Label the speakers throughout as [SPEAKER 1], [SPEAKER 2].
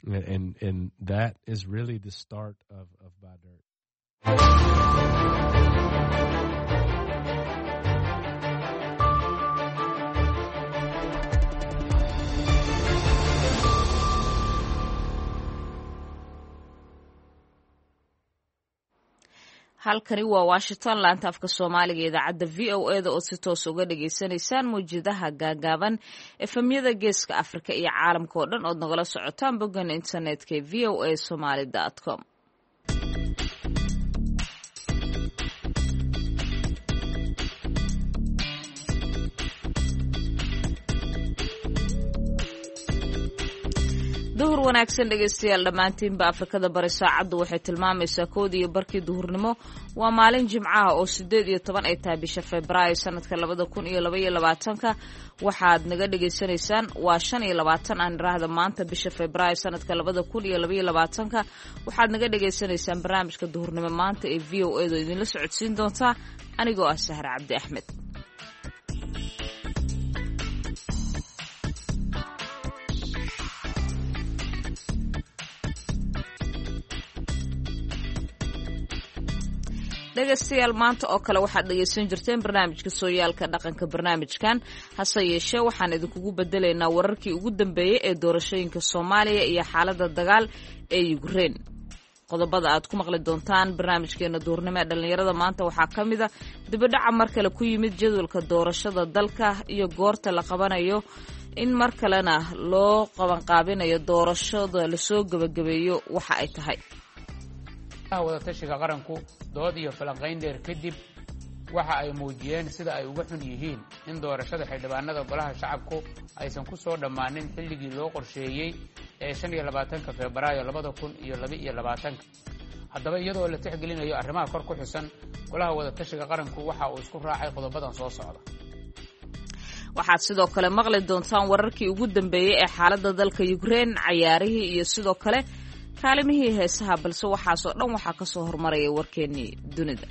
[SPEAKER 1] And that is really the start of Badirt.
[SPEAKER 2] halkani waa Washington laanta afka Soomaaliga idaacadda VOA da oo si toos uga dhageysanaysaan muujadaha gaagaaban efemyada geeska Afrika iyo caalamka oo dhan oo nagala socotaan boggan internetka voasomali.com. duhur wanaagsan dhegeystayaal dhammaantiinba Afrikada bari saacaddu waxay tilmaamaysaa 1:00 duhurnimo waa maalin Jimcaha oo 18 ay tahay bisha Febraayo sanadka 2022 waxaad naga dhageysanaysaan waa 25 aan raahda maanta bisha Febraayo sanadka 2022 waxaad naga dhageysanaysaan barnaamijka duhurnimo maanta ee VOA da idinla socodsiin doonta anigoo ah Sahar Cabdi Axmed. dhegeystayaal maanta oo kale waxaad dhegeysan jirteen barnaamijka sooyaalka dhaqanka barnaamijkan hase yeeshee waxaan idinkugu bedelaynaa wararkii ugu dambeeyay ee doorashooyinka Soomaaliya iyo xaaladda dagaal ee Ukraine. qodobada aad ku maqli doontaan barnaamijkeena duurnimo ee dhalinyarada maanta waxaa ka mid ah dibadhaca mar kale ku yimid jadwalka doorashada dalka iyo goorta la qabanayo in mar kalena loo qabanqaabinayo doorashada lasoo gabagabeeyo waxa ay tahay
[SPEAKER 3] wadatashiga qaranku dood iyo falanqayn dheer kadib waxa ay muujiyeen sida ay uga xun yihiin in doorashada xildhibaanada golaha shacabku aysan ku soo dhammaanin xilligii loo qorsheeyey ee 25 Febraayo 2022 haddaba iyadoo la tixgelinayo arrimaha kor ku xusan golaha wadatashiga qaranku waxa uu isku raacay qodobadan soo socda.
[SPEAKER 2] waxaad sidoo kale maqli doontaan wararkii ugu dambeeyay ee xaaladda dalka Ukraine cayaarihii iyo sidoo kale kaalimihii heesaha balse waxaasoo dhan waxaa ka soo hormaraya warkeennii dunida.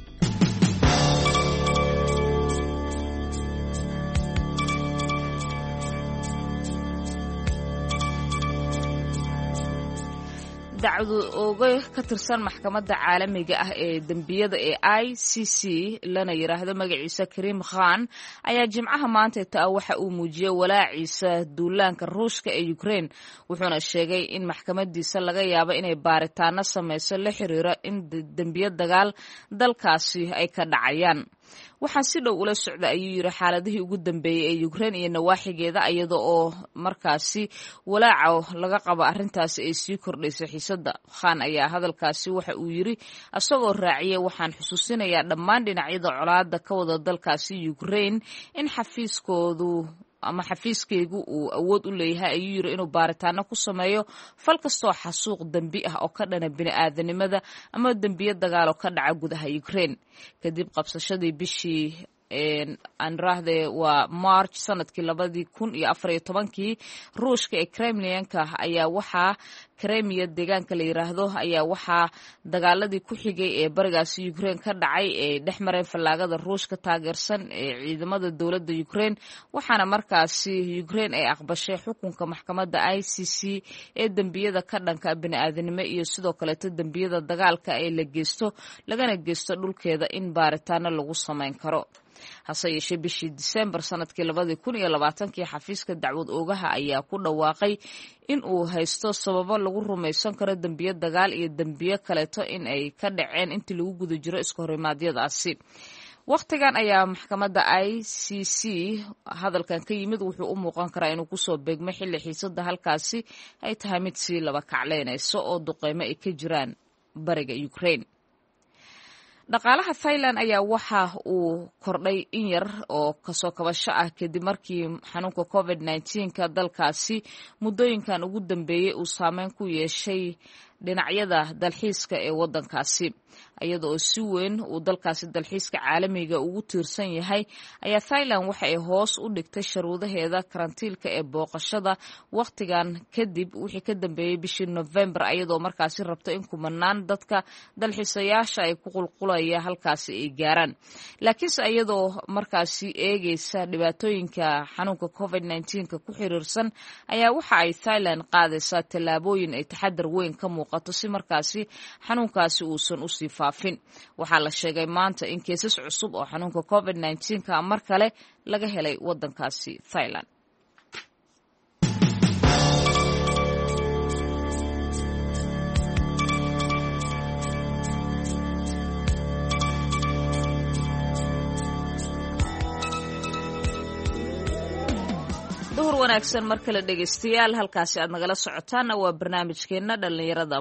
[SPEAKER 2] dacwad ooga ka tirsan maxkamadda caalamiga ah ee dambiyada ee ICC lana yiraahdo magaciisa Karim Khan ayaa Jimcaha maanta waxa uu muujiyay walaaciisa duulaanka Ruushka ee Ukraine wuxuuna sheegay in maxkamadiisa laga yaabo inay baaritaano sameyso la xiriira in dambiyo dagaal dalkaasi ay ka dhacayaan. waxaan si dhow ula socda ayuu yiri xaaladihii ugu dambeeyay ee Ukraine iyo nawaaxigeeda iyada oo markaasi walaaco laga qabo arrintaasi ay sii kordhaysay xiisadda. Khan ayaa hadalkaasi waxa uu yiri asagoo raaciyay waxaan xusuusinayaa dhammaan dhinacyada colaadda ka wada dalkaasi Ukraine in xafiiskeygu uu awood u leeyahay ayuu yiri inuu baaritaano ku sameeyo fal kastoo xasuuq dambi ah oo ka dhana bini'aadanimada ama dambiyo dagaal oo ka dhaca gudaha Ukraine. kadib qabsashadii bishii anraahde waa March sanadkii 2014 Ruushka ee Kremlinka ayaa waxaa Crimea deegaanka la yiraahdo ayaa waxaa dagaaladii ku xigay ee barigaasi Ukraine ka dhacay ee dhexmareen fallaagada Ruushka taageersan ee ciidamada dawladda Ukraine waxaana markaasi Ukraine ay aqbashay xukunka maxkamadda ICC ee dambiyada ka dhanka bini'aadanimo iyo sidoo kale dambiyada dagaalka ee la geysto lagana geysto dhulkeeda in baaritaano lagu sameyn karo. hase yeeshee bishii December sanadkii 2020 xafiiska dacwad oogaha ayaa ku dhawaaqay in uu haysto sababo lagu rumaysan karo dambiyo dagaal iyo dambiyo kaleeto in ay ka dhaceen intii lagu guda jiro iska horimaadyadaasi. waqtigan ayaa maxkamadda ICC hadalkan ka yimid wuxuu u muuqan karaa inuu kusoo beegmay xilli xiisadda halkaasi ay tahay mid sii laba kacleynayso oo duqeymo ay ka jiraan bariga Ukraine. dhaqaalaha Thailand ayaa waxa uu kordhay in yar oo kasoo kabasho ah kadib markii xanuunka COVID-19 ka dalkaasi muddooyinkan ugu dambeeyay uu saameyn ku yeeshay dhinacyada dalxiiska ee waddankaasi iyada oo si weyn uu dalkaasi dalxiiska caalamiga ugu tiirsan yahay ayaa Thailand waxa ay hoos u dhigtay shuruudaheeda karantiilka ee booqashada waqtigan kadib wixii ka dambeeyay bishii November iyadoo markaasi rabta in kumanaan dadka dalxiisayaasha ay ku qulqulaya halkaasi ay gaaraan laakiinse iyadoo markaasi eegaysa dhibaatooyinka xanuunka COVID-19 ku xiriirsan ayaa waxa ay Thailand qaadaysaa tallaabooyin ay taxadar weyn ka muuqato si markaasi xanuunkaasi uusan u sii faafin waxaa la sheegay maanta in kiisas cusub oo xanuunka COVID-19 ka mar kale laga helay waddankaasi Thailand. duhur wanaagsan mar kale dhegeystayaal halkaasi aad nagala socotaana waa barnaamijkeena dhalinyarada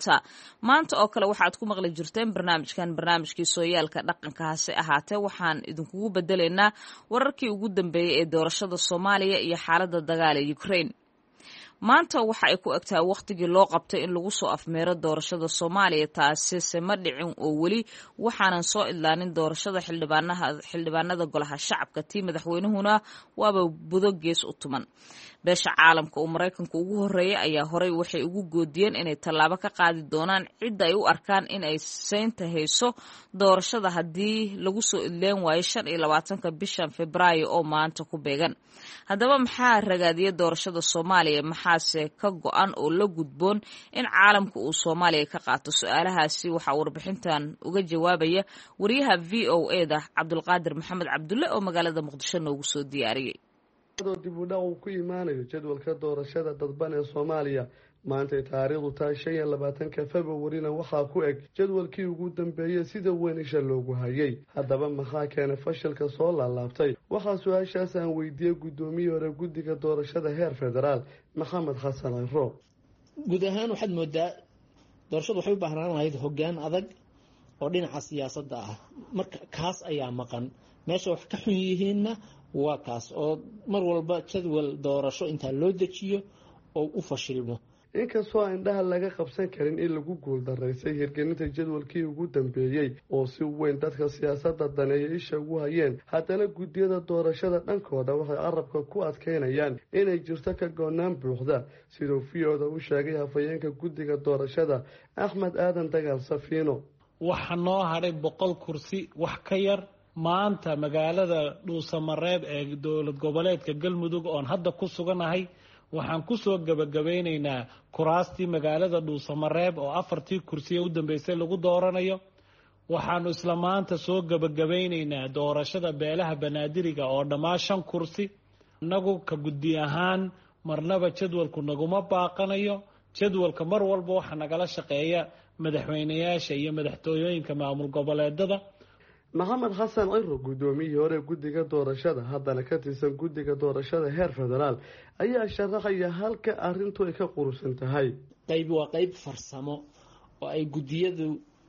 [SPEAKER 2] maanta oo kale waxaad ku maqli jirteen barnaamijkii sooyaalka dhaqanka hase ahaatee waxaan idinkugu bedelaynaa wararkii ugu dambeeyey ee doorashada Soomaaliya iyo xaaladda dagaal ee Ukraine. maanta waxa ay ku egtahay waqtigii loo qabtay in lagu soo afmeero doorashada Soomaaliya taasise ma dhicin oo weli waxaanan soo idlaanin doorashada xildhibaanada golaha shacabka tii madaxweynuhuna waaba budo gees u tuman beesha caalamka oo Mareykanka ugu horeeyay ayaa horey waxay ugu goodiyeen inay tallaabo ka qaadi doonaan cid ay u arkaan in ay seynta hayso doorashada haddii lagu soo idleen waayo 25 bishan Febraayo oo maanta ku beegan haddaba maxaa ragaadiyay doorashada Soomaaliya maxaase ka go'an oo la gudboon in caalamku uu Soomaaliya ka qaato su'aalahaasi waxa warbixintan uga jawaabaya wariyaha VOA-da Cabdulqaadir Maxamed Cabdulle oo magaalada Muqdisho noogu soo diyaariyay
[SPEAKER 4] dib u dhac uu ku imaanayo jadwalka doorashada dadban ee Soomaaliya maanta taariikhdu tahay 25 February waxaa ku eg jadwalkii ugu dambeeyay sida weyn isha loogu hayay haddaba maxaa keenay fashilka soo laabtay waxaa su'aashaas aan weydiiyay gudoomiye hore guddiga doorashada heer federaal Maxamed Xasan Ayro
[SPEAKER 5] guud ahaan waxaad moodaa doorashadu waxay u baahnaan lahayd hoggaan adag oo dhinaca siyaasadda ah marka kaas ayaa maqan meesha wax ka xun yihiinna waa kaas oo mar walba jadwal doorasho inta loo dejiyo oo u fashilmo
[SPEAKER 4] inkastoo indhaha laga qabsan karin in lagu guuldareysay hirgelinta jadwalkii ugu dambeeyay oo si weyn dadka siyaasadda daneeya isha ugu hayeen haddana guddiyada doorashada dhankooda waxay carabka ku adkeynayaan inay jirto ka go'naan buuxda sidoo fiyoda u sheegay hafayeenka guddiga doorashada Axmed Aadan Dagaal Safiino
[SPEAKER 6] waxa noo haray 100 kursi wax ka yar maanta magaalada Dhuusamareeb ee dowlad goboleedka Galmudug oo hadda ku suganahay waxaan ku soo gabagabeynaynaa kuraastii magaalada Dhuusamareeb oo 4 kursi u dambeysay lagu dooranayo waxaanu isla maanta soo gabagabeynaynaa doorashada beelaha banaadiriga oo dhammaan 5 kursi anagu ka guddi ahaan marnaba jadwalku naguma baaqanayo jadwalka mar walba waxa nagala shaqeeya madaxweynayaasha iyo madaxtooyooyinka maamul goboleedada
[SPEAKER 4] Maxamed Xasan Ayro gudoomiye hore guddiga doorashada haddana ka tirsan guddiga doorashada heer federaal ayaa sharaxaya halka arrintu ay ka qurusan tahay
[SPEAKER 5] qayb waa qayb farsamo oo ay guddiyadu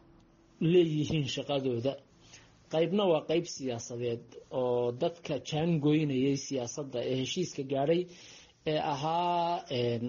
[SPEAKER 5] leeyihiin shaqadooda qaybna waa qayb siyaasadeed oo dadka jaangoynayay siyaasadda ee heshiiska gaaray ee ahaa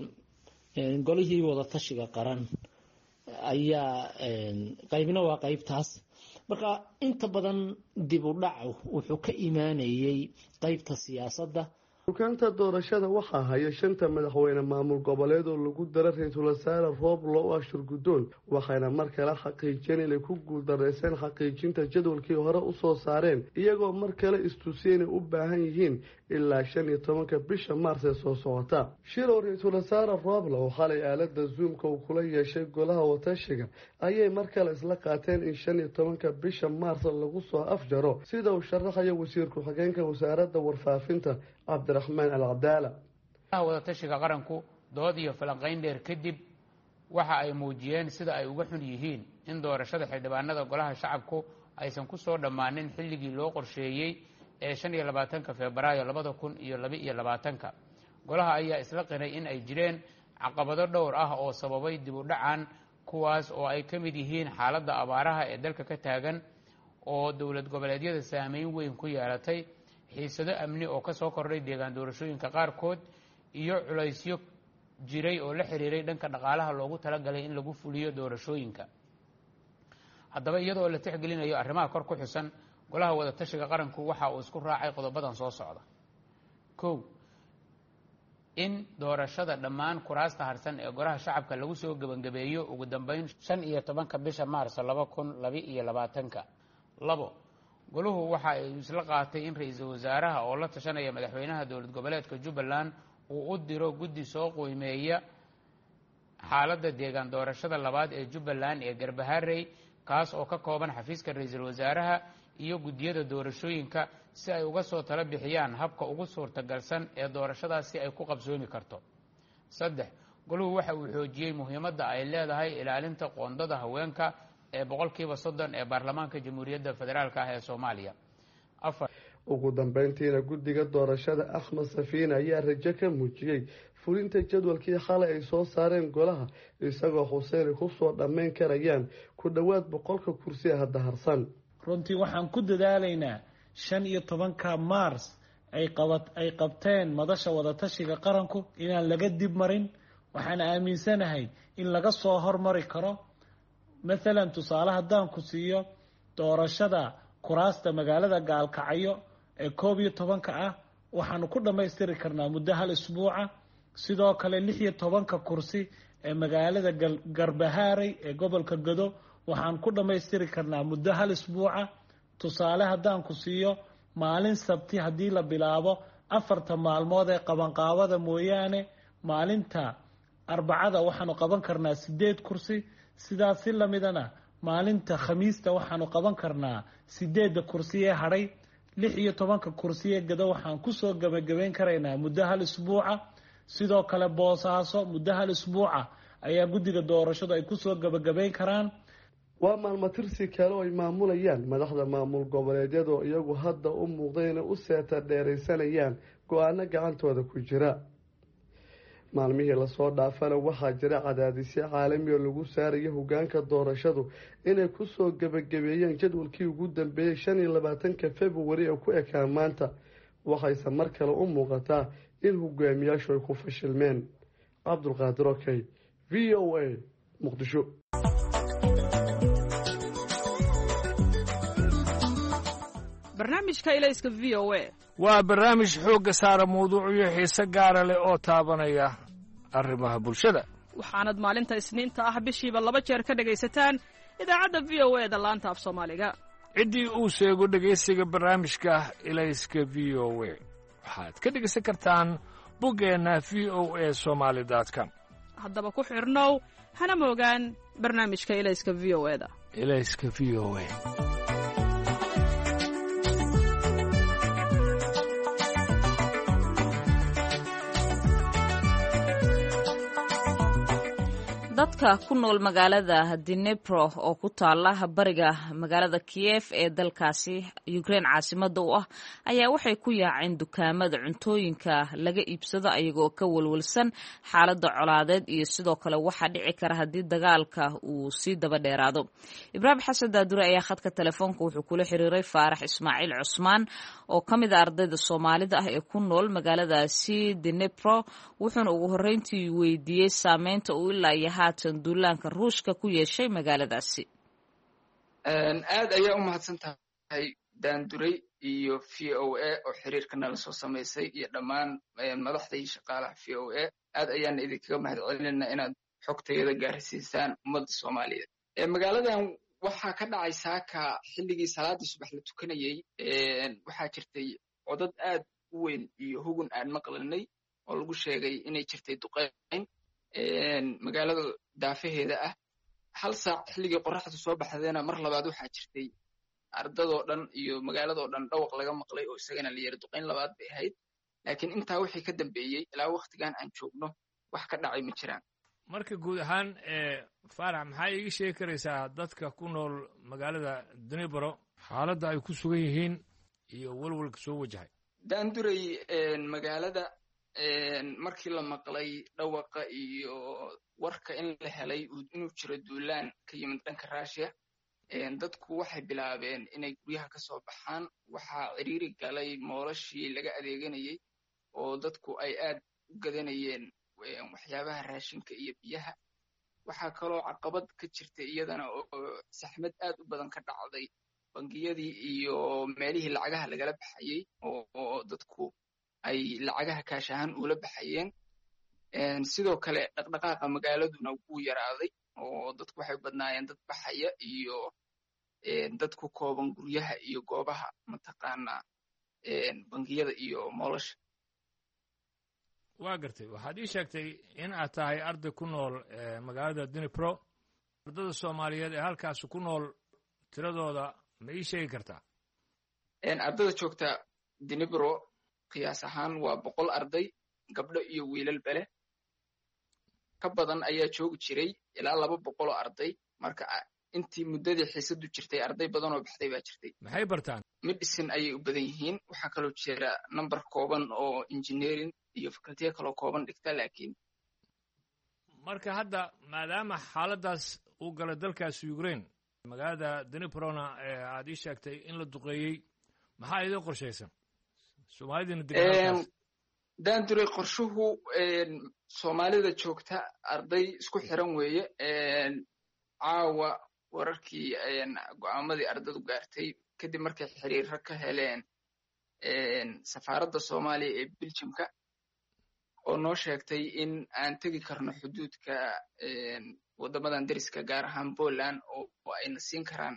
[SPEAKER 5] golihii wada tashiga qaran ayaa qaybna waa qaybtaas marka inta badan dib u dhac wuxuu ka imaanayay qaybta siyaasadda
[SPEAKER 4] dukaanta doorashada waxaa haya 5 madaxweyne maamul goboleed oo lagu daray ra'iisul wasaare Roble oo ashur gudoon waxayna mar kale xaqiijin inay ku guuldareyseen xaqiijinta jadwalkii hore u soo saareen iyagoo mar kale istuseen u baahan yihiin ilaa 15 bisha Maars ee soo socota shiro ra'iisul wasaare Roble oo xalay aalada Zoom-ka uu kula yeeshay golaha watashiga ayay mar kale isla qaateen in 15 bisha Maars lagu soo afjaro sida uu sharaxay wasiirka xigeenka wasaaradda warfaafinta Abdiraxmaan Al-Abdaala
[SPEAKER 3] wada tashiga qaranku dood iyo falanqayn dheer kadib waxa ay muujiyeen sida ay uga xun yihiin in doorashada xildhibaanada golaha shacabku aysan ku soo dhammaanin xilligii loo qorsheeyay ee 25 Febraayo 2022 golaha ayaa isla qiray in ay jireen caqabado dhowr ah oo sababay dib u dhacan kuwaas oo ay ka mid yihiin xaaladda abaaraha ee dalka ka taagan oo dowlad goboleedyada saameyn weyn ku yeelatay xiisado amni oo ka soo kordhay deegaan doorashooyinka qaarkood iyo culaysyo jiray oo la xiriiray dhanka dhaqaalaha loogu talagalay in lagu fuliyo doorashooyinka. haddaba iyadoo la tixgelinayo arrimaha kor ku xusan, golaha wadatashiga qaranku waxa uu isku raacay qodobadan soo socda. 1. in doorashada dhammaan kuraasta harsan ee golaha shacabka lagu soo gebangabeeyo ugu dambeyn 15 bisha Maarso 2022. 2. goluhu waxa ay isla qaatay in ra'iisul wasaaraha oo la tashanaya madaxweynaha dowlad goboleedka Jubbaland uu u diro guddi soo qiimeeya xaaladda deegaan doorashada labaad ee Jubbaland ee Garbaharey, kaas oo ka kooban xafiiska ra'iisul wasaaraha iyo guddiyada doorashooyinka si ay uga soo tala bixiyaan habka ugu suurtagalsan ee doorashadaasi ay ku qabsoomi karto. 3. goluhu waxa uu xoojiyey muhiimadda ay leedahay ilaalinta qoondada haweenka ee 30% ee baarlamaanka Jamhuuriyadda Federaalka ah ee Soomaaliya. 4.
[SPEAKER 4] ugu dambeyntiina guddiga doorashada Axmed Safiina ayaa rajo ka muujiyey fulinta jadwalkii xalay ay soo saareen golaha, isagoo Xuseen ku soo dhammayn karayaan ku dhowaad 100 kursi hadda harsan.
[SPEAKER 6] runtii waxaan ku dadaalaynaa 15 Maars ay qabteen madasha wadatashiga qaranku inaan laga dib marin. waxaan aaminsanahay in laga soo hormari karo. مثلا tusaale haddaan ku siiyo doorashada kuraasta magaalada Gaalkacyo ee 11 ah waxaanu ku dhammaystiri karnaa muddo 1 usbuuca. sidoo kale 16 kursi ee magaalada Garbaharey ee gobolka Gado waxaan ku dhammaystiri karnaa muddo 1 usbuuca. tusaale haddaan ku siiyo maalin Sabti haddii la bilaabo 4 maalmood ee qabanqaabada mooyaane maalinta Arbacada waxaanu qaban karnaa 8 kursi. sidaas si lamidana maalinta Khamiista waxaanu qaban karnaa 8 kursi ee hadhay. 16 kursi ee Gado waxaan ku soo gabagabeyn karaynaa muddo 1 usbuuca. sidoo kale Boosaaso muddo 1 usbuuca ayaa guddiga doorashadu ay ku soo gabagabeyn karaan.
[SPEAKER 4] waa maalmo tirsi kale oo ay maamulayaan madaxda maamul goboleedyada oo iyagu hadda u muuqdayna u seeta dheeraysanayaan go-aano gacantooda ku jira. maalmihii lasoo dhaafana waxaa jira cadaadisyo caalami oo lagu saarayo hogaanka doorashadu inay ku soo gabagabeeyeen jadwalkii ugu dambeeyey 25 February ee ku ekaan maanta. waxayse mar kale u muuqataa in hogaamiyaashu ay ku fashilmeen. Cabdulqaadir Okey, VOA, Muqdisho.
[SPEAKER 7] barnaamijka ilayska VOA
[SPEAKER 8] waa barnaamij xoogga saara mawduucyo xiise gaara leh oo taabanaya arrimaha bulshada.
[SPEAKER 7] waxaanad maalinta Isniinta ah bishiiba 2 jeer ka dhagaysataan idaacadda VOA da laanta af Soomaaliga.
[SPEAKER 8] ciddii uu sheego dhegaysiga barnaamijka ilayska VOA waxaad ka dhegaysan kartaan boggeena voasomali.com.
[SPEAKER 7] haddaba ku xirnow hana moogaan barnaamijka ilayska VOA da.
[SPEAKER 8] ilayska VOA.
[SPEAKER 2] dadka ku nool magaalada Dnipro oo ku taala bariga magaalada Kiev ee dalkaasi Ukraine caasimada u ah ayaa waxay ku yaaceen dukaamada cuntooyinka laga iibsado ayagoo ka walwalsan xaaladda colaadeed iyo sidoo kale waxa dhici kara haddii dagaalka uu sii daba dheeraado. Ibraahim Xasan Daadure ayaa khadka telefoonka wuxuu kula xiriiray Faarax Ismaaciil Cusmaan oo ka mid ah ardayda Soomaalida ah ee ku nool magaaladaasi Dnipro, wuxuuna ugu horreyntii weydiiyey saameynta uu ilaa haatan duulaanka Ruushka ku yeeshay magaaladaasi.
[SPEAKER 9] aad ayaa u mahadsan tahay Daanduray iyo VOA oo xiriirka nala soo samaysay iyo dhammaan madaxda iyo shaqaalaha VOA. aad ayaan idinkaga mahadcelinaynaa inaad xogtayada gaarsiisaan ummadda Soomaaliyeed. magaaladan waxaa ka dhacay saaka xilligii salaadii subax la tukanayay. waxaa jirtay codad aad u weyn iyo hugun aan maqlanay oo lagu sheegay inay jirtay duqeyn magaalada daafaheeda ah. 1 saac xilligii qorraxdu soo baxdayna mar labaad waxaa jirtay ardadoo dhan iyo magaaladoo dhan dhawaq laga maqlay oo isagana la yiri duqeyn labaad bay ahayd. laakiin intaa wixii ka dambeeyey ilaa waqtigan aan joogno wax ka dhacay ma jiraan.
[SPEAKER 8] marka guud ahaan Faarax maxaa iga sheegi karaysaa dadka ku nool magaalada Dnipro xaaladda ay ku sugan yihiin iyo walwalka soo wajahay?
[SPEAKER 9] Daanduray magaalada markii la maqlay dhawaqa iyo warka in la helay inuu jiro duulaan ka yimid dhanka Russia, dadku waxay bilaabeen inay guryaha ka soo baxaan. waxaa ciriiri galay moolashii laga adeeganayay oo dadku ay aad u gadanayeen waxyaabaha raashinka iyo biyaha. waxaa kaloo caqabad ka jirta iyadana oo saxmad aad u badan ka dhacday bangiyadii iyo meelihii lacagaha lagala baxayey oo dadku ay lacagaha kaash ahaan ula baxayeen. sidoo kale dhaqdhaqaaqa magaaladuna wuu yaraaday oo dadku waxay badnaayeen dad baxaya iyo dad ku kooban guryaha iyo goobaha mataqaanaa bangiyada iyo moolasha.
[SPEAKER 8] waa gartay waxaad ii sheegtay in aad tahay arday ku nool magaalada Dnipro. ardada Soomaaliyeed ee halkaas ku nool tiradooda ma ii sheegi kartaa?
[SPEAKER 9] ardada joogta Dnipro qiyaas ahaan waa 100 arday, gabdho iyo wiilal bale. ka badan ayaa joogi jiray ilaa 200 oo arday. marka intii muddadii xiisadu jirtay arday badan oo baxday baa jirtay.
[SPEAKER 8] maxay bartaan?
[SPEAKER 9] medicine ayay u badan yihiin. waxaa kaloo jira number kooban oo engineering iyo faculty kaloo kooban dhigta. laakiin
[SPEAKER 8] marka hadda maadaama xaaladaas uu galay dalkaas Ukraine, magaalada Dniprona aad ii sheegtay in la duqeeyey, maxaa idin qorshaysan Soomaalidina deegaankaas?
[SPEAKER 9] daanduray qorshuhu Soomaalida joogta arday isku xiran weeye. caawa wararkii go'aamadii ardadu gaartay kadib markay xiriirro ka heleen safaaradda Soomaaliya ee Belgiumka oo noo sheegtay in aan tegi karno xuduudka waddamadan deriska gaar ahaan Poland oo ayna siin karaan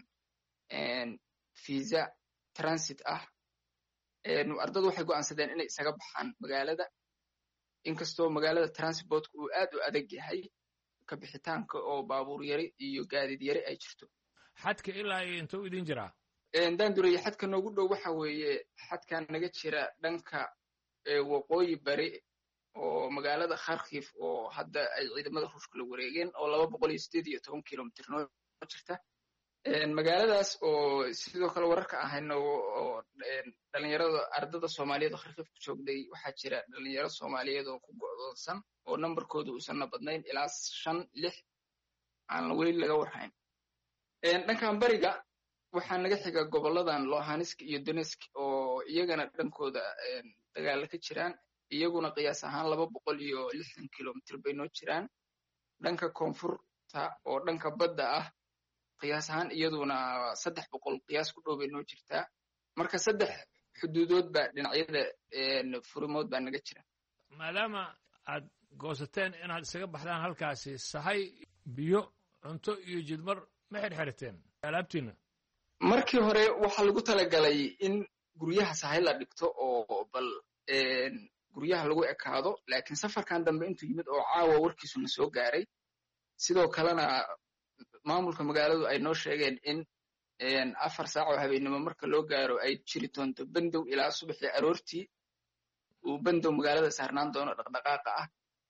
[SPEAKER 9] visa transit ah. ardadu waxay go'aansadeen inay isaga baxaan magaalada, inkastoo magaalada transportka uu aad u adag yahay, ka bixitaanka oo baabuur yari iyo gaadiid yari ay jirto.
[SPEAKER 8] xadka ilaa intuu idin jiraa?
[SPEAKER 9] daanduray xadka noogu dhow waxa weeye xadkan naga jira dhanka waqooyi bari oo magaalada Kharkiv oo hadda ay ciidamada Ruushka la wareegeen oo 218 kilomitir noo jirta. magaaladaas oo sidoo kale wararka ahayna oo dhalinyarada ardada Soomaaliyeed oo Kharkiv ku joogday waxaa jira dhalinyaro Soomaaliyeed oo ku go'doonsan oo numberkoodu uusan badnayn ilaa 5-6 aan weli laga warhayn. dhankan bariga waxaa naga xiga goboladan Luhansk iyo Donetsk oo iyagana dhankooda dagaal ka jiraan, iyaguna qiyaas ahaan 260 kilomitir bay noo jiraan. dhanka koonfurta oo dhanka badda ah qiyaas ahaan iyaduna 300 qiyaas ku dhow bay noo jirtaa. marka 3 xuduudood baa dhinacyada furimood baa naga jira.
[SPEAKER 8] maadaama aad goosateen inaad isaga baxdaan halkaasi, sahay, biyo, cunto iyo jidmar ma xirxirateen alaabtiina?
[SPEAKER 9] markii hore waxaa lagu talagalay in guryaha sahay la dhigto oo bal guryaha lagu ekaado, laakiin safarkan dambe intuu yimid oo caawa warkiisuna soo gaaray, sidoo kalena maamulka magaaladu ay noo sheegeen in 4 saac oo habeenimo marka loo gaaro ay jiri doonto bandow ilaa subaxii aroortii uu bandow magaalada saarnaan doono dhaqdhaqaaqa ah.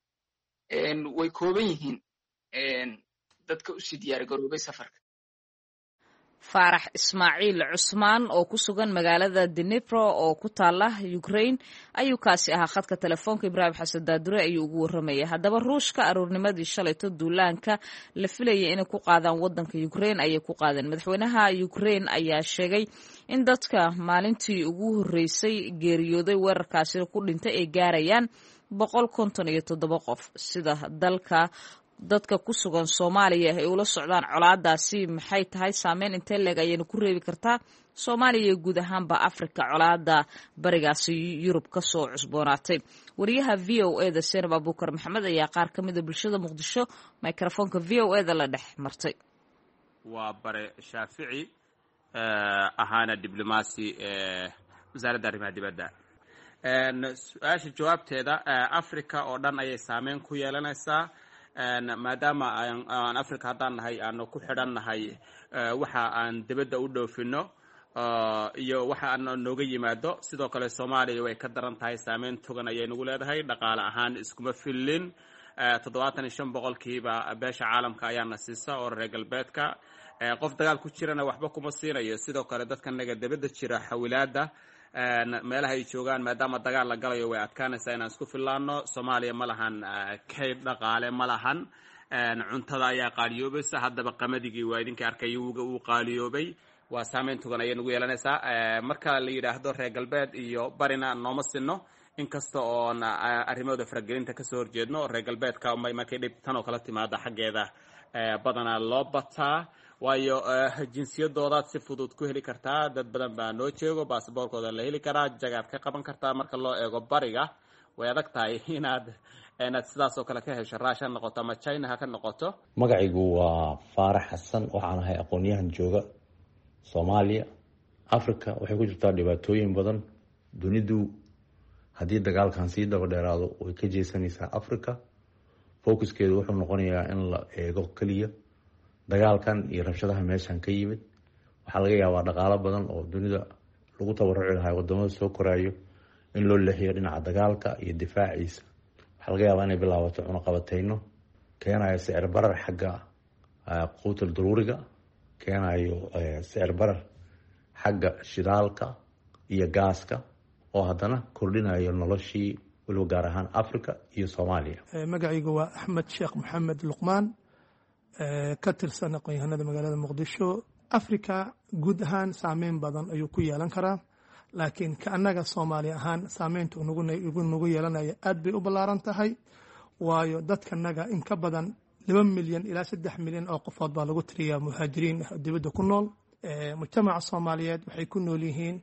[SPEAKER 9] way kooban yihiin dadka u sii diyaar garoobay safarka.
[SPEAKER 2] faarax ismaaciil cusmaan oo ku sugan magaalada Dnipro oo ku taala Ukraine ayuu kaasi ahaa khadka telefoonka. Ibraahim Xasan Daadure ayuu ugu warramaya. haddaba Ruushka aroornimadii shalayto duulaanka la filayay inay ku qaadaan waddanka Ukraine ayay ku qaadeen. madaxweynaha Ukraine ayaa sheegay in dadka maalintii ugu horreysay geeriyooday weerarkaasi ku dhintay ay gaarayaan 157 qof. sida dadka ku sugan Soomaaliya ay ula socdaan colaadaasi maxay tahay, saameyn intee leeg ayayna ku reebi kartaa Soomaaliya iyo guud ahaanba Afrika colaada barigaasi Yurub ka soo cusboonaatay? wariyaha VOA-da Seenab Abuukar Maxamed ayaa qaar ka mid ah bulshada Muqdisho mikrofoonka VOA-da la dhex martay.
[SPEAKER 10] waa bare Shaafici ahaana diblomaasi wasaaradda arrimaha dibadda. su-aasha jawaabteeda Afrika oo dhan ayay saameyn ku yeelanaysaa, maadaama aan Afrika haddaan nahay aanu ku xidhan nahay waxa aan dibadda u dhoofino iyo waxa aan nooga yimaado. sidoo kale Soomaaliya way ka daran tahay, saameyn togan ayay nagu leedahay. dhaqaale ahaan iskuma filin. 75% beesha caalamka ayaana siisa oo reer galbeedka. qof dagaal ku jirana waxba kuma siinayo. sidoo kale dadka naga dibadda jira xawilaada meelaha ay joogaan, maadaama dagaal la galayo way adkaanaysaa inaan isku fillaano. Soomaaliya ma lahan kayd dhaqaale, ma lahan. cuntada ayaa qaaliyoobaysa. haddaba qamadigi waa idinka arkay uu qaaliyoobay. waa saameyn togan ayay nagu yeelanaysaa. marka la yidhaahdo reer galbeed iyo barina nooma sinno, inkasta oon arrimahooda faragelinta kasoo horjeedno reer galbeedka umay markay dhib tan oo kala timaada xaggeeda badanaa loo bataa waayo jinsiyadoodaad si fudud ku heli kartaa dad badan baa noo jeego basaboorkooda la heli karaa jagaad ka qaban kartaa marka loo eego bariga way adag tahay inaad sidaas oo kale ka hesho raash ha noqoto ama china ha ka noqoto.
[SPEAKER 11] magacaygu waa faarax xasan waxaan ahay aqoon-yahan jooga soomaaliya. africa waxay ku jirtaa dhibaatooyin badan. dunidu haddii dagaalkan sii daba dheeraado way ka jeesanaysaa africa. focuskeedu wuxuu noqonayaa in la eego keliya dagaalkan iyo rabshadaha meeshan ka yimid. waxaa laga yaabaa dhaqaalo badan oo dunida lagu tabaruci lahaa wadamada soo koraayo in loo leexiyo dhinaca dagaalka iyo difaaciisa. waxaa laga yaabaa inay bilaabato cunaqabateyno keenayo sicir barar xagga quutal daruuriga, keenayo sicir barar xagga shidaalka iyo gaaska oo haddana kordhinayo noloshii waliba gaar ahaan africa iyo soomaaliya.
[SPEAKER 12] magacaygu waa axmed sheekh maxamed luqmaan ka tirsan aqoon-yahanada magaalada muqdisho. africa guud ahaan saameyn badan ayuu ku yeelan karaa, laakiin ka annaga soomaali ahaan saameynta nagu yeelanaya aad bay u ballaaran tahay. waayo dadkanaga in ka badan 2 milyan ilaa 3 milyan oo qofood baa lagu tiriyaa muhaajiriin ah dibadda ku nool. mujtamaca soomaaliyeed waxay ku nool yihiin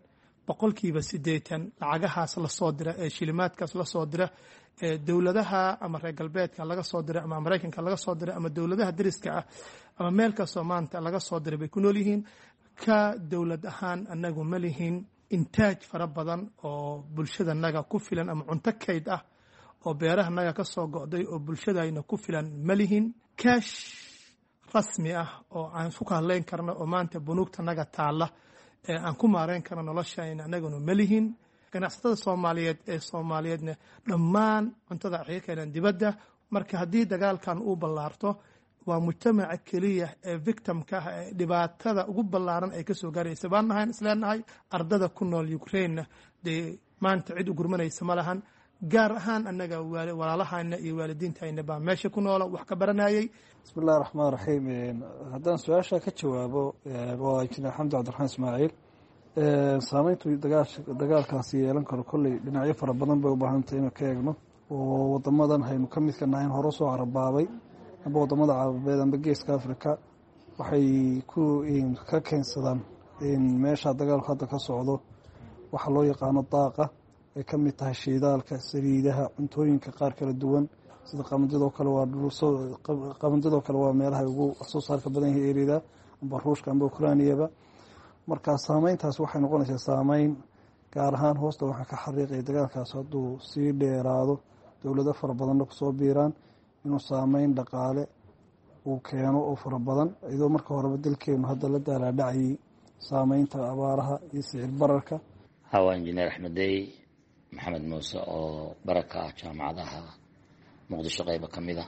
[SPEAKER 12] 80% lacagahaas lasoo dira ee shilimaadkaas lasoo dira ee dowladaha ama reer galbeedka laga soo dira ama maraykanka laga soo dira ama dowladaha dariska ah ama meel kastoo maanta laga soo diray bay ku nool yihiin. ka dowlad ahaan anagu ma lihin intaaj fara badan oo bulshadanaga ku filan ama cunto kayd ah oo beerahanaga ka soo go'day oo bulshadayna ku filan ma lihin. kaash rasmi ah oo aan isku kahadlayn karno oo maanta bunuugtanaga taalla aan ku maareyn karno noloshayna anaguna ma lihin. ganacsatada soomaaliyeed ee soomaaliyeedna dhammaan cuntada waxay ka keenaan dibadda. marka haddii dagaalkan uu ballaarto waa mujtamaca keliya ee victimka ah ee dhibaatada ugu ballaaran ay kasoo gaaraysa baan nahay isleenahay. ardada ku nool ukrainena dee maanta cid u gurmanaysa ma lahan. gaar ahaan annaga walaalahayna iyo waalidiintayna baa meesha ku noola wax ka baranayay.
[SPEAKER 13] bismillahi raxmaan raxiim. haddaan su-aasha ka jawaabo waa injineer xamdi cabdiraxmaan ismaaciil. saameyntu dagaalkaasi yeelan karo kolley dhinacyo fara badan bay u baahantay inuu ka eegno oo wadamadan haynu ka midka nahayn hore soo carabaabay amba wadamada carabeed amba geeska africa waxay ka keensadaan meesha dagaalku hadda ka socdo waxa loo yaqaano daaqa ay ka mid tahay shiidaalka, saliidaha, cuntooyinka qaar kala duwan sida qamandidoo kale waa meelaha ugu soo saarka badan yahay erida amba ruushka amba ukrainiyaba. marka saameyntaas waxay noqonaysaa saameyn gaar ahaan hoosta waxaa ka xariiqaya dagaalkaas hadduu sii dheeraado dowlado fara badanna kusoo biiraan inuu saameyn dhaqaale uu keeno oo fara badan iyadoo marka horeba dalkeenu hadda la daalaadhacayay saameynta abaaraha iyo sicir bararka.
[SPEAKER 14] hawa injineer axmedey maxamed muuse oo baraka ah jaamacadaha muqdisho qayba ka mid a.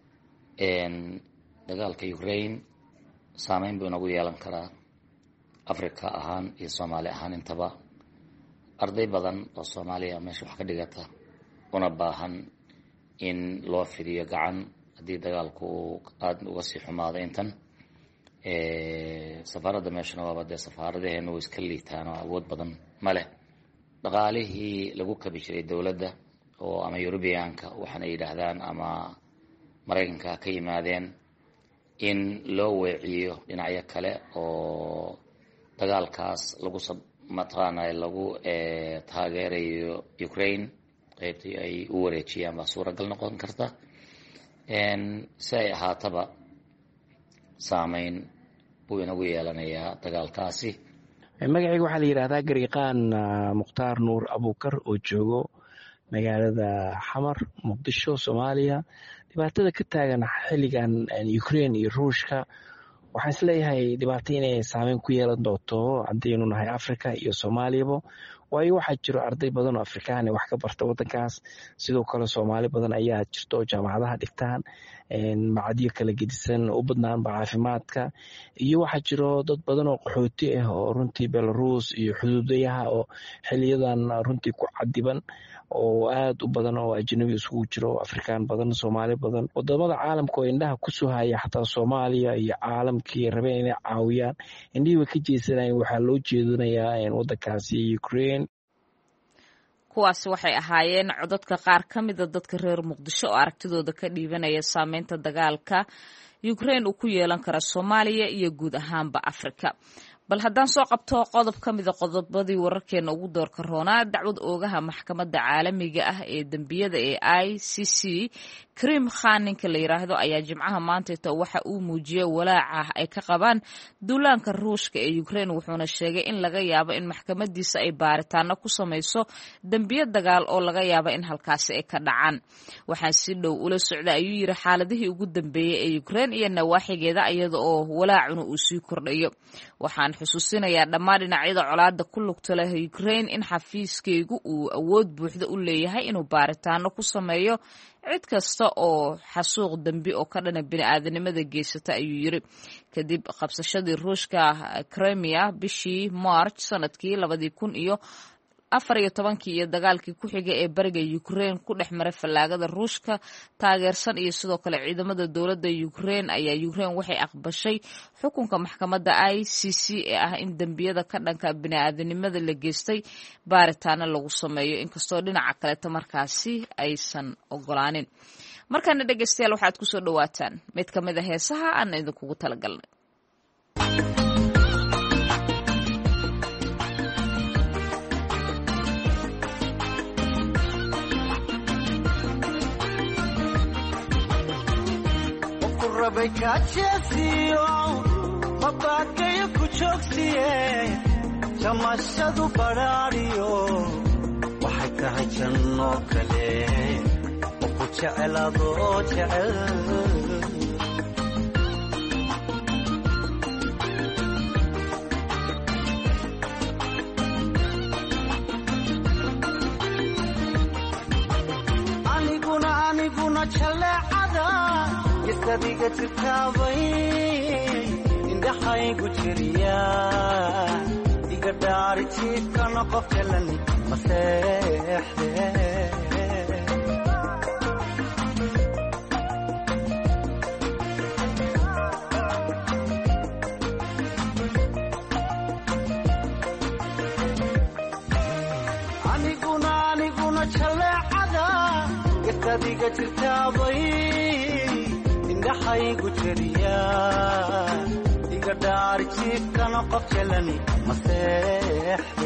[SPEAKER 14] dagaalka ukraine saameyn buu inagu yeelan karaa africa ahaan iyo soomaali ahaan intaba. arday badan oo soomaaliya meesha wax ka dhigata una baahan in loo fidiyo gacan haddii dagaalku uu aada uga sii xumaado intan. safaaradda meeshana waaba dee safaaradaheenu way iska liitaan oo awood badan ma leh. dhaqaalihii lagu kabi jiray dowladda oo ama yurubiyaanka waxaana yidhaahdaan ama maraykanka ka yimaadeen in loo weeciyo dhinacyo kale oo dagaalkaas lagu taageerayo Ukraine qaybtii ay u wareejiyaan baa suuragal noqon karta. si ay ahaataba saameyn buu inagu yeelanayaa dagaalkaasi.
[SPEAKER 15] magacayga waxaa la yidhaahdaa gariiqaan mukhtaar nuur abuukar oo joogo magaalada xamar muqdisho soomaaliya. dhibaatada ka taagan xilligan Ukraine iyo Ruushka waxaan isleeyahay dhibaato inay saameyn ku yeelan doonto haddaynu nahay Afrika iyo Soomaaliyaba. waayo waxaa jiro arday badan oo Afrikaan wax ka barta wadankaas, sidoo kale Soomaali badan ayaa jirto oo jaamacadaha dhigtaan macadiyo kala gedisan u badnaanba caafimaadka. iyo waxaa jiro dad badan oo qaxooti ah oo runtii Belarus iyo xuduudayaha oo xiliyadan runtii ku cadiban oo aad u badan oo ajnabi isugu jiro, Afrikaan badan, Soomaali badan. wadamada caalamka oo indhaha ku soo haya xataa Soomaaliya iyo caalamkii rabeen inay caawiyaan indhihiiba ka jeesanayeen waxaa loo jeedinayaa wadankaasi Ukraine.
[SPEAKER 2] kuwaasi waxay ahaayeen codadka qaar ka mida dadka reer muqdisho oo aragtidooda ka dhiibanaya saameynta dagaalka Ukraine uu ku yeelan kara Soomaaliya iyo guud ahaanba Afrika. bal haddaan soo qabto qodob ka mida qodobadii wararkeena ugu doorka roonaa dacwad oogaha maxkamadda caalamiga ah ee dembiyada ee ICC Karim Khan ninka la yiraahdo ayaa jimcaha maanta waxa uu muujiyay walaaca ay ka qabaan duulaanka Ruushka ee Ukraine wuxuuna sheegay in laga yaabo in maxkamadiisa ay baaritaano ku samayso dambiyo dagaal oo laga yaabo in halkaasi ay ka dhacaan waxaan si dhow ula socday ayuu yiri xaaladihii ugu dambeeyay ee Ukraine iyo nawaaxigeeda iyada oo walaacuna uu sii kordhayo waxaan xusuusinayaa dhammaan dhinacyada colaadda ku lugta leh Ukraine in xafiiskeygu uu awood buuxda u leeyahay inuu baaritaano ku sameeyo cid kasta oo xasuuq dambi oo ka dhana bini'aadanimada geysata ayuu yiri kadib qabsashadii Ruushka Crimea bishii March sanadkii 2014 iyo dagaalkii ku xigay ee bariga Ukraine ku dhexmaray fallaagada Ruushka taageersan iyo sidoo kale ciidamada dawladda Ukraine ayaa Ukraine waxay aqbashay xukunka maxkamadda ICC ee ah in dambiyada ka dhanka bini'aadanimada la geystay baaritaano lagu sameeyo inkastoo dhinaca kale markaasi aysan ogolaanin markana dhageystayaal waxaad ku soo dhawaataan mid ka mid ah heesaha aan idinkugu talagalnay
[SPEAKER 16] mabadkayo ku joogsiye jamashadu baraariyo waxay tahay janno kale oo ku jecel adoo jecel aniguna jaleecada isadiga jirtaabay indhaxaygu jiriya iga dhaari jiifkana qof jalani maseexde aniguna jaleecada isadiga jirtaabay indhaxaygu jiriya iga dhaari jiifkana qof jalani maseexde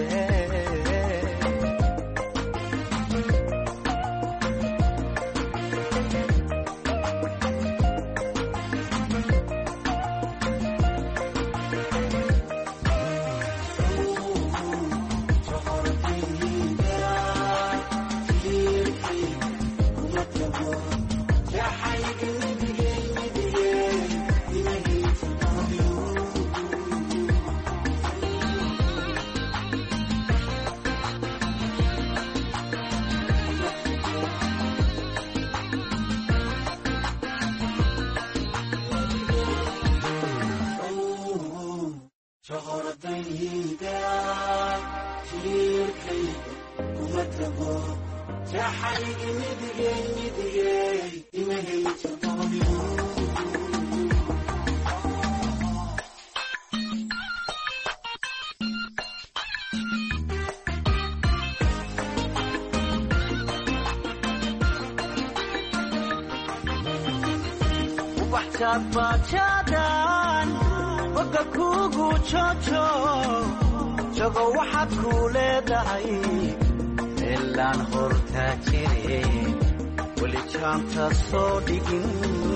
[SPEAKER 16] bajadan boga kugu jojo jago waxaad ku leedahay elaan hortaa jire weli jaanta soo dhigin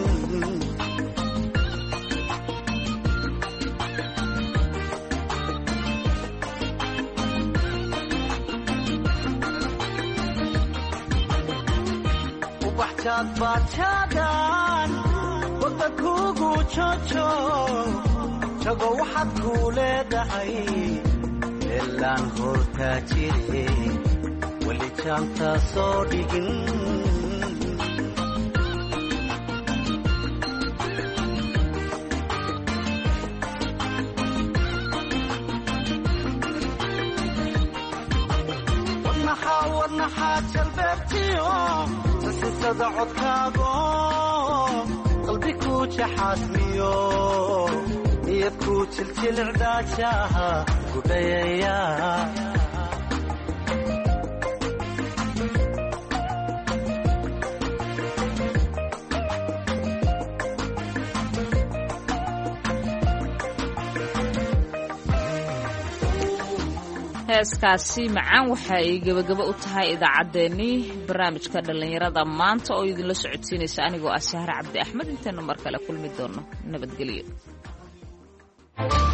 [SPEAKER 16] ubaxjaad bajadan boga kugu jojo jago waxaad ku leedahay elaan hortaa jire weli jaanta soo dhigin wadnaxaa jalbeebtiyo sasisada codkaago qalbi ku jaxaasmiyo niyad ku jiljilcdaajaha gudhayaya
[SPEAKER 2] heeskaasi macaan waxa ay gabagabo u tahay idaacaddeenii barnaamijka dhallinyarada maanta oo idinla socodsiinaysa anigoo ah Sahra Cabdi Axmed intaynu mar kale kulmi doono nabadgelyo